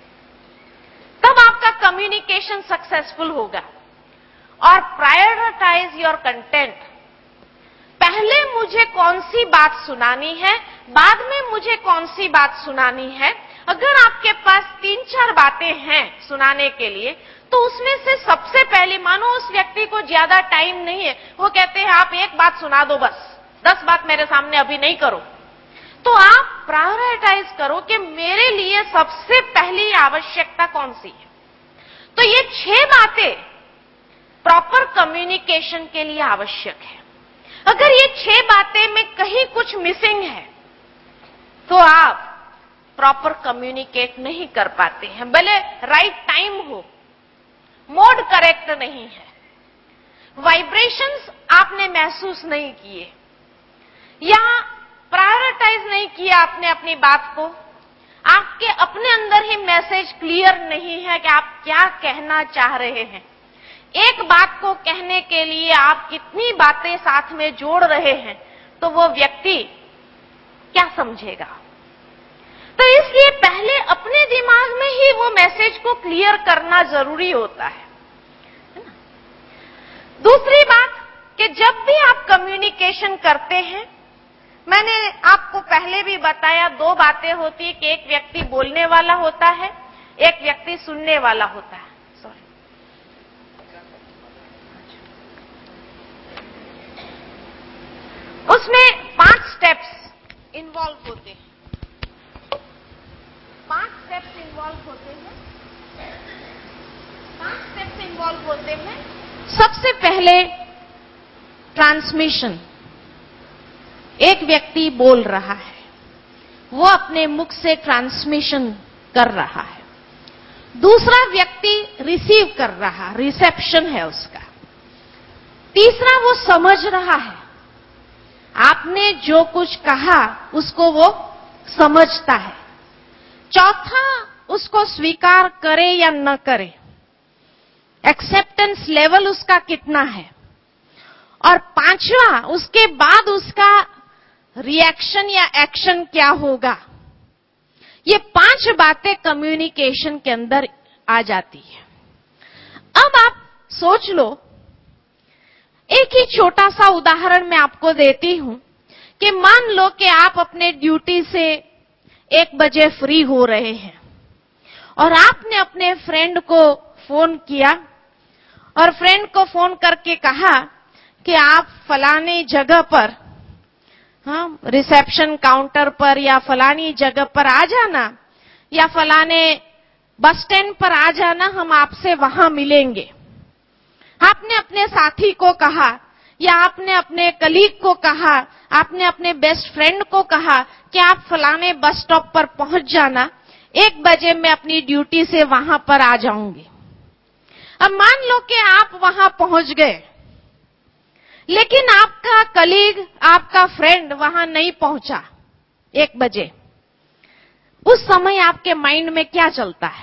तब आपका कम्युनिकेशन सक्सेसफुल होगा। और प्रायोरिटाइज योर कंटेंट। पहले मुझे कौन सी बात सुनानी है, बाद में मुझे कौन सी बात सुनानी है। अगर आपके पास 3-4 बातें हैं सुनाने के लिए, तो उसमें से सबसे पहले, मानो उस व्यक्ति को ज्यादा टाइम नहीं है, वो कहते हैं आप एक बात सुना दो बस, 10 बात मेरे सामने अभी नहीं करो, तो आप प्रायोरिटाइज करो कि मेरे लिए सबसे पहली आवश्यकता कौन सी है। तो ये 6 बातें प्रॉपर कम्युनिकेशन के लिए आवश्यक है। अगर ये 6 बातें में कहीं कुछ मिसिंग है, तो आप प्रॉपर कम्युनिकेट नहीं कर पाते हैं। भले राइट टाइम हो, मोड करेक्ट नहीं है, वाइब्रेशंस आपने महसूस नहीं किए, या प्रायोरिटाइज नहीं किया आपने अपनी बात को, आपके अपने अंदर ही मैसेज क्लियर नहीं है कि आप क्या कहना चाह रहे हैं। एक बात को कहने के लिए आप कितनी बातें साथ में जोड़ रहे हैं, तो वो व्यक्ति क्या समझेगा। तो इसलिए पहले अपने दिमाग में ही वो मैसेज को क्लियर करना जरूरी होता है ना? दूसरी बात कि जब भी आप कम्युनिकेशन करते हैं, मैंने आपको पहले भी बताया, 2 बातें होती है कि एक व्यक्ति बोलने वाला होता है, एक व्यक्ति सुनने वाला होता है। सॉरी, उसमें 5 स्टेप्स इन्वॉल्व होते हैं। 5 स्टेप्स इन्वॉल्व होते हैं। सबसे पहले ट्रांसमिशन, एक व्यक्ति बोल रहा है, वो अपने मुख से ट्रांसमिशन कर रहा है, दूसरा व्यक्ति रिसीव कर रहा, रिसेप्शन है उसका, तीसरा वो समझ रहा है, आपने जो कुछ कहा उसको वो समझता है, चौथा उसको स्वीकार करे या न करे, एक्सेप्टेंस लेवल उसका कितना है, और पांचवा उसके बाद उसका रिएक्शन या एक्शन क्या होगा। ये 5 बातें कम्युनिकेशन के अंदर आ जाती है। अब आप सोच लो, एक ही छोटा सा उदाहरण मैं आपको देती हूं कि मान लो कि आप अपने ड्यूटी से 1 बजे फ्री हो रहे हैं और आपने अपने फ्रेंड को फोन किया और फ्रेंड को फोन करके कहा कि आप फलाने जगह पर, रिसेप्शन काउंटर पर या फलानी जगह पर आ जाना, या फलाने बस स्टैंड पर आ जाना, हम आपसे वहां मिलेंगे। आपने अपने साथी को कहा, या आपने अपने कलीग को कहा, आपने अपने बेस्ट फ्रेंड को कहा कि आप फलाने बस स्टॉप पर पहुंच जाना, 1 बजे मैं अपनी ड्यूटी से वहां पर आ जाऊंगी। अब मान लो कि आप वहां पहुंच गए, लेकिन आपका कलीग, आपका फ्रेंड वहां नहीं पहुंचा 1 बजे। उस समय आपके माइंड में क्या चलता है?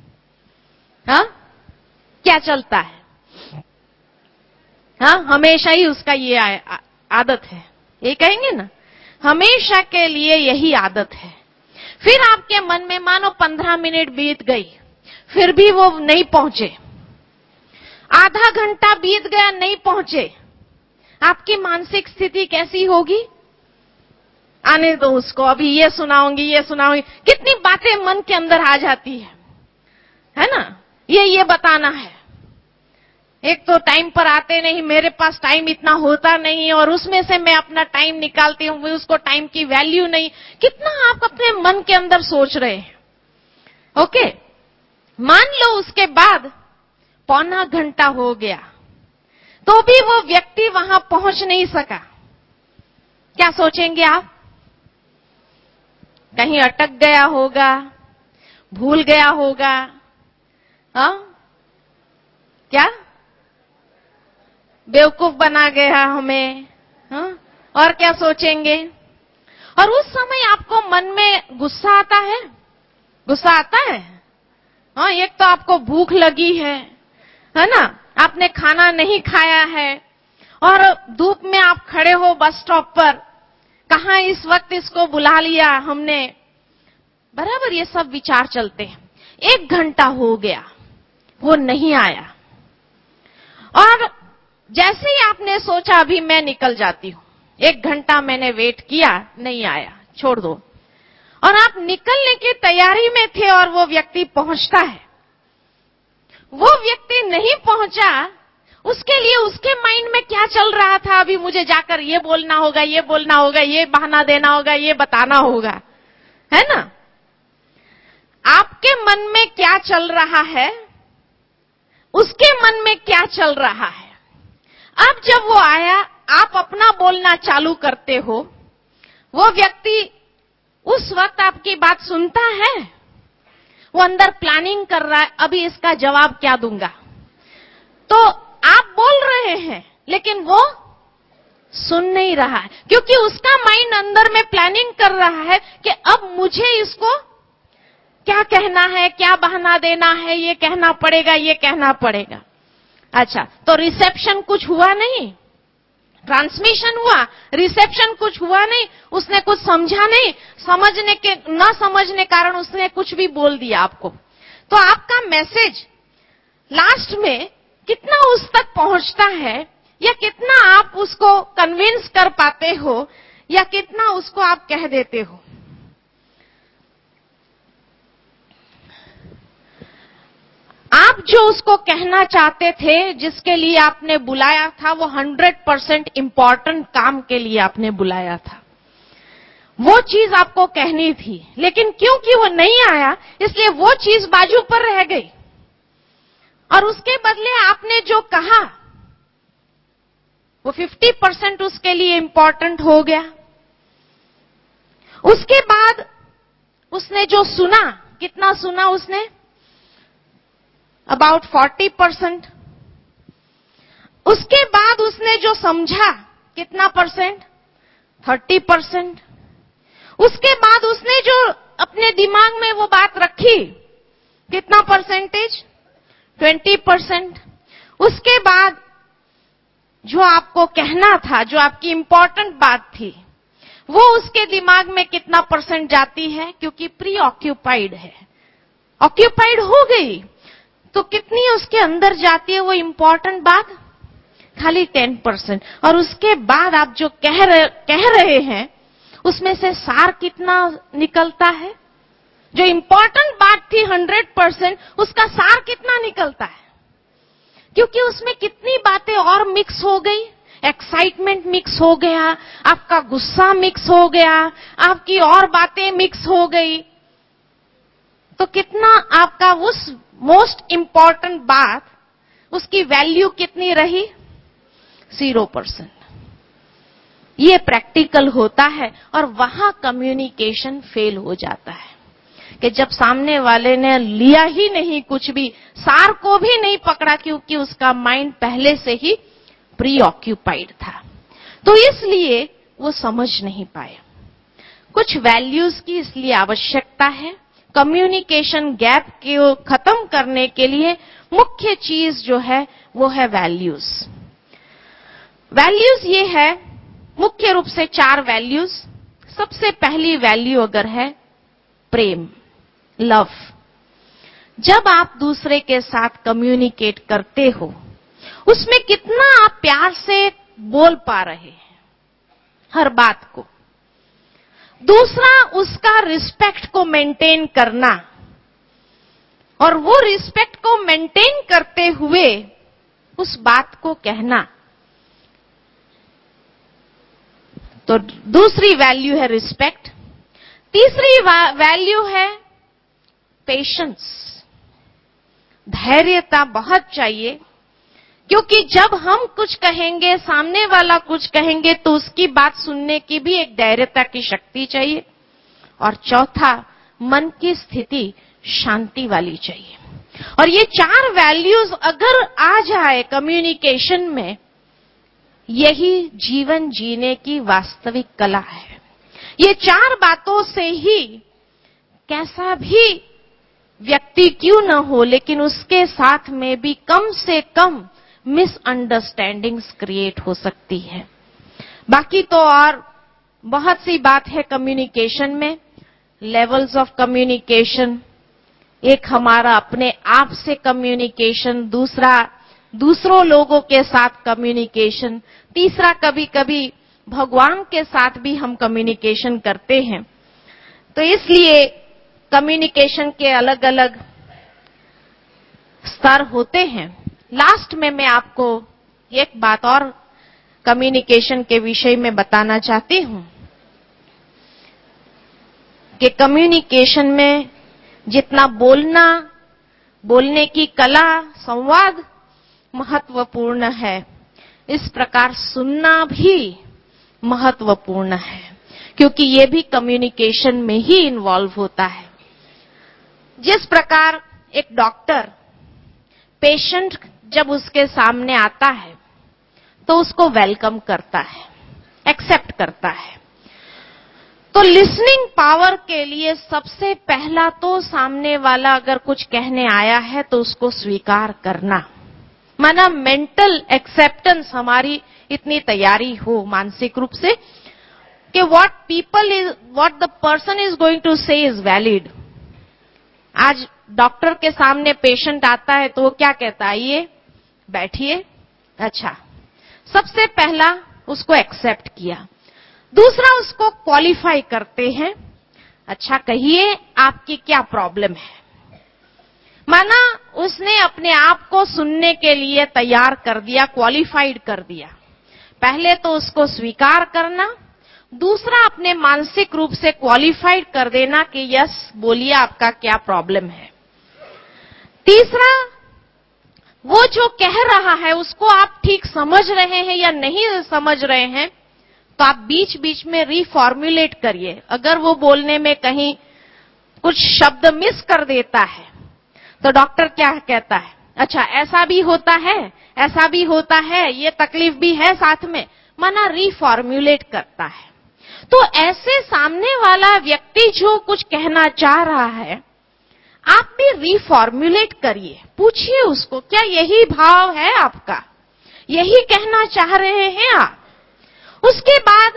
क्या चलता है? हमेशा ही उसका ये आदत है, ये कहेंगे ना, हमेशा के लिए यही आदत है। फिर आपके मन में मानो 15 मिनट बीत गई, फिर भी वो नहीं पहुंचे, आधा घंटा बीत गया, नहीं पहुंचे, आपकी मानसिक स्थिति कैसी होगी? आने दो उसको, अभी ये सुनाऊंगी, कितनी बातें मन के अंदर आ जाती है ना? ये बताना है, एक तो टाइम पर आते नहीं, मेरे पास टाइम इतना होता नहीं, और उसमें से मैं अपना टाइम निकालती हूं, उसको टाइम की वैल्यू नहीं। कितना आप अपने मन के अंदर सोच रहे हैं। ओके, मान लो उसके बाद पौना घंटा हो गया, तो भी वो व्यक्ति वहां पहुंच नहीं सका। क्या सोचेंगे आप? कहीं अटक गया होगा, भूल गया होगा, क्या बेवकूफ बना गया हमें, और क्या सोचेंगे? और उस समय आपको मन में गुस्सा आता है, एक तो आपको भूख लगी है ना, आपने खाना नहीं खाया है, और धूप में आप खड़े हो बस स्टॉप पर, कहां इस वक्त इसको बुला लिया हमने, बराबर ये सब विचार चलते हैं। 1 घंटा हो गया, वो नहीं आया, और जैसे ही आपने सोचा अभी मैं निकल जाती हूं, 1 घंटा मैंने वेट किया, नहीं आया, छोड़ दो। और आप निकलने की तैयारी में थे और वो व्यक्ति पहुंचता है। वो व्यक्ति नहीं पहुंचा, उसके लिए उसके माइंड में क्या चल रहा था, अभी मुझे जाकर ये बोलना होगा, ये बोलना होगा, ये बहाना देना होगा, ये बताना होगा, है ना? आपके मन में क्या चल रहा है, उसके मन में क्या चल रहा है। अब जब वो आया, आप अपना बोलना चालू करते हो, वो व्यक्ति उस वक्त आपकी बात सुनता है, वो अंदर प्लानिंग कर रहा है, अभी इसका जवाब क्या दूंगा। तो आप बोल रहे हैं लेकिन वो सुन नहीं रहा है, क्योंकि उसका माइंड अंदर में प्लानिंग कर रहा है कि अब मुझे इसको क्या कहना है, क्या बहाना देना है, ये कहना पड़ेगा, ये कहना पड़ेगा। अच्छा, तो रिसेप्शन कुछ हुआ नहीं, ट्रांसमिशन हुआ, रिसेप्शन कुछ हुआ नहीं, उसने कुछ समझा नहीं, समझने के न समझने कारण उसने कुछ भी बोल दिया आपको। तो आपका मैसेज लास्ट में कितना उस तक पहुंचता है, या कितना आप उसको कन्विंस कर पाते हो, या कितना उसको आप कह देते हो। आप जो उसको कहना चाहते थे, जिसके लिए आपने बुलाया था, वो 100% इंपॉर्टेंट काम के लिए आपने बुलाया था, वो चीज आपको कहनी थी, लेकिन क्योंकि वो नहीं आया, इसलिए वो चीज बाजू पर रह गई। और उसके बदले आपने जो कहा वो 50% उसके लिए इंपॉर्टेंट हो गया। उसके बाद उसने जो सुना, कितना सुना उसने? अबाउट 40%। उसके बाद उसने जो समझा, कितना परसेंट? 30%। उसके बाद उसने जो अपने दिमाग में वो बात रखी, कितना परसेंटेज? 20%। उसके बाद जो आपको कहना था, जो आपकी इंपॉर्टेंट बात थी, वो उसके दिमाग में कितना परसेंट जाती है? क्योंकि प्री ऑक्यूपाइड है, ऑक्यूपाइड हो गई, तो कितनी उसके अंदर जाती है वो इंपॉर्टेंट बात? खाली 10%। और उसके बाद आप जो कह रहे हैं, उसमें से सार कितना निकलता है? जो इंपॉर्टेंट बात थी 100%, उसका सार कितना निकलता है? क्योंकि उसमें कितनी बातें और मिक्स हो गई, एक्साइटमेंट मिक्स हो गया, आपका गुस्सा मिक्स हो गया, आपकी और बातें मिक्स हो गई, तो कितना आपका उस मोस्ट इंपॉर्टेंट बात, उसकी वैल्यू कितनी रही? 0%। ये प्रैक्टिकल होता है, और वहां कम्युनिकेशन फेल हो जाता है कि जब सामने वाले ने लिया ही नहीं, कुछ भी सार को भी नहीं पकड़ा, क्योंकि उसका माइंड पहले से ही प्री ऑक्यूपाइड था, तो इसलिए वो समझ नहीं पाया। कुछ वैल्यूज की इसलिए आवश्यकता है। कम्युनिकेशन गैप को खत्म करने के लिए मुख्य चीज जो है वो है वैल्यूज। वैल्यूज ये है मुख्य रूप से 4 वैल्यूज। सबसे पहली वैल्यू अगर है प्रेम, लव। जब आप दूसरे के साथ कम्युनिकेट करते हो, उसमें कितना आप प्यार से बोल पा रहे हैं हर बात को। दूसरा, उसका रिस्पेक्ट को मेंटेन करना, और वो रिस्पेक्ट को मेंटेन करते हुए उस बात को कहना। तो दूसरी वैल्यू है रिस्पेक्ट। तीसरी वैल्यू है पेशेंस, धैर्यता बहुत चाहिए, क्योंकि जब हम कुछ कहेंगे, सामने वाला कुछ कहेंगे, तो उसकी बात सुनने की भी एक धैर्यता की शक्ति चाहिए। और चौथा, मन की स्थिति शांति वाली चाहिए। और ये 4 वैल्यूज अगर आ जाए कम्युनिकेशन में, यही जीवन जीने की वास्तविक कला है। ये 4 बातों से ही कैसा भी व्यक्ति क्यों न हो, लेकिन उसके साथ में भी कम से कम मिसअंडरस्टैंडिंग्स क्रिएट हो सकती है। बाकी तो और बहुत सी बात है कम्युनिकेशन में। लेवल्स ऑफ कम्युनिकेशन, एक हमारा अपने आप से कम्युनिकेशन, दूसरा दूसरों लोगों के साथ कम्युनिकेशन, तीसरा कभी कभी भगवान के साथ भी हम कम्युनिकेशन करते हैं। तो इसलिए कम्युनिकेशन के अलग अलग स्तर होते हैं। लास्ट में मैं आपको एक बात और कम्युनिकेशन के विषय में बताना चाहती हूं कि कम्युनिकेशन में जितना बोलने की कला, संवाद महत्वपूर्ण है, इस प्रकार सुनना भी महत्वपूर्ण है, क्योंकि ये भी कम्युनिकेशन में ही इन्वॉल्व होता है। जिस प्रकार एक डॉक्टर पेशेंट जब उसके सामने आता है तो उसको वेलकम करता है, एक्सेप्ट करता है, तो लिसनिंग पावर के लिए सबसे पहला तो सामने वाला अगर कुछ कहने आया है तो उसको स्वीकार करना, माना मेंटल एक्सेप्टेंस हमारी इतनी तैयारी हो मानसिक रूप से कि what the person is going to say is valid. आज डॉक्टर के सामने पेशेंट आता है तो वो क्या कहता है, आइए बैठिए। अच्छा, सबसे पहला उसको एक्सेप्ट किया। दूसरा उसको क्वालिफाई करते हैं, अच्छा कहिए आपकी क्या प्रॉब्लम है। माना उसने अपने आप को सुनने के लिए तैयार कर दिया, क्वालिफाइड कर दिया। पहले तो उसको स्वीकार करना, दूसरा अपने मानसिक रूप से क्वालिफाइड कर देना कि यस बोलिए आपका क्या प्रॉब्लम है। तीसरा, वो जो कह रहा है उसको आप ठीक समझ रहे हैं या नहीं समझ रहे हैं, तो आप बीच बीच में रिफॉर्मुलेट करिए। अगर वो बोलने में कहीं कुछ शब्द मिस कर देता है तो डॉक्टर क्या कहता है, अच्छा ऐसा भी होता है, ऐसा भी होता है, ये तकलीफ भी है साथ में, माना रिफॉर्मुलेट करता है। तो ऐसे सामने वाला व्यक्ति जो कुछ कहना चाह रहा है, आप भी रिफॉर्मुलेट करिए, पूछिए उसको क्या यही भाव है आपका, यही कहना चाह रहे हैं आप। उसके बाद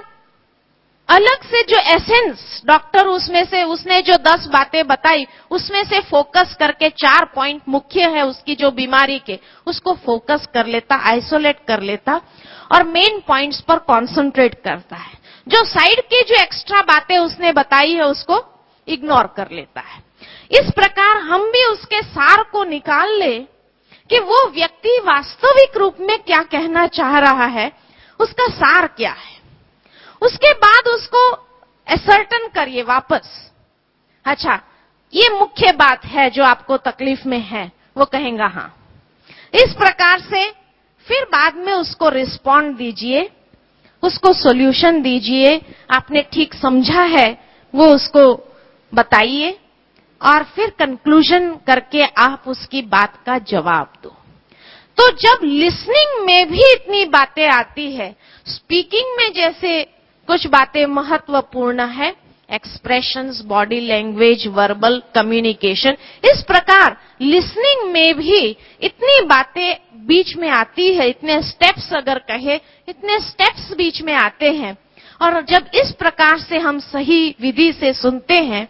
अलग से जो एसेंस डॉक्टर उसने जो 10 बातें बताई उसमें से फोकस करके 4 पॉइंट मुख्य है उसकी जो बीमारी के, उसको फोकस कर लेता, आइसोलेट कर लेता और मेन पॉइंट्स पर कंसंट्रेट करता है। जो साइड की जो एक्स्ट्रा बातें उसने बताई है उसको इग्नोर कर लेता है। इस प्रकार हम भी उसके सार को निकाल ले कि वो व्यक्ति वास्तविक रूप में क्या कहना चाह रहा है, उसका सार क्या है। उसके बाद उसको असर्टन करिए वापस, अच्छा ये मुख्य बात है जो आपको तकलीफ में है, वो कहेगा हाँ। इस प्रकार से फिर बाद में उसको रिस्पॉन्ड दीजिए, उसको सॉल्यूशन दीजिए, आपने ठीक समझा है वो उसको बताइए और फिर कंक्लूजन करके आप उसकी बात का जवाब दो। तो जब लिसनिंग में भी इतनी बातें आती है, स्पीकिंग में जैसे कुछ बातें महत्वपूर्ण है, expressions, body language, verbal communication, इस प्रकार लिसनिंग में भी इतनी बातें बीच में आती है, इतने स्टेप्स अगर कहे, इतने स्टेप्स बीच में आते हैं। और जब इस प्रकार से हम सही विधि से सुनते हैं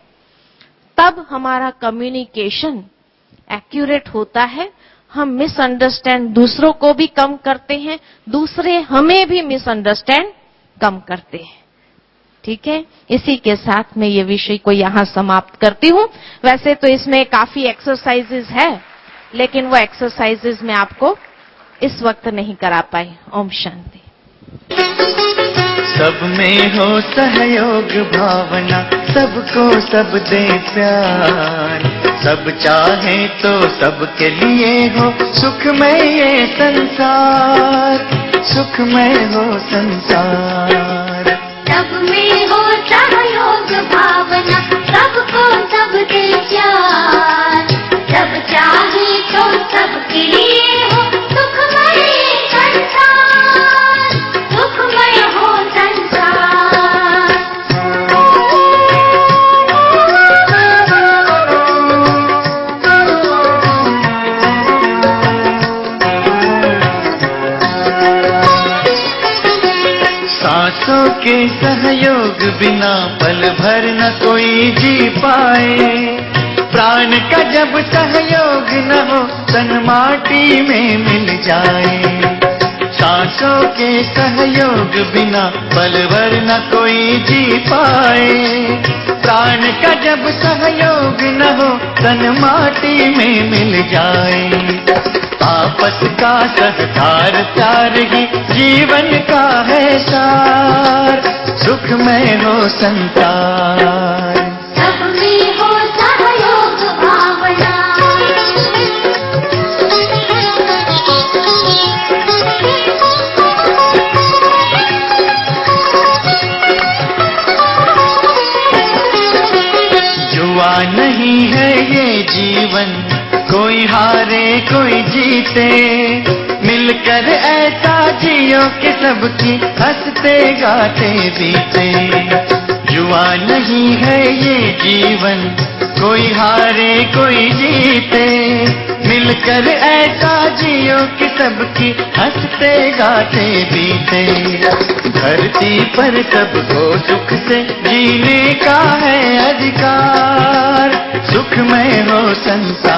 तब हमारा कम्युनिकेशन एक्यूरेट होता है। हम मिसअंडरस्टैंड दूसरों को भी कम करते हैं, दूसरे हमें भी मिसअंडरस्टैंड कम करते हैं। ठीक है, इसी के साथ मैं ये विषय को यहां समाप्त करती हूं। वैसे तो इसमें काफी एक्सरसाइजेज है, लेकिन वो एक्सरसाइजेज मैं आपको इस वक्त नहीं करा पाई। ओम शांति। सब में हो सहयोग भावना, सबको सब दे प्यार, सब चाहे तो सबके लिए हो सुखमय ये संसार, सुखमय हो संसार। सब में हो सहयोग भावना, सबको सब दे प्यार, सब चाहे तो सबके लिए हो सुखमय ये संसार, सुखमय हो संसार। सांसों के सहयोग बिना पल भर न कोई जी पाए, प्राण का जब सहयोग न हो तन माटी में मिल जाए। सांसों के सहयोग बिना पल भर न कोई जी पाए। प्राण का जब सहयोग न हो तन माटी में मिल जाए। आपस का सहकार प्यार ही जीवन का है सार, सुखमय हो संसार। सब में हो सहयोग भावना, जुआ नहीं है ये जीवन, कोई हारे कोई जीते। मिलकर ऐसा जियो कि सबकी हंसते गाते बीते। जुआ नहीं है ये जीवन, कोई हारे कोई जीते। मिलकर ऐसा जियो कि सबकी हंसते गाते बीते। धरती पर सबको सुख से जीने का है अधिकार, सुखमय हो संसार।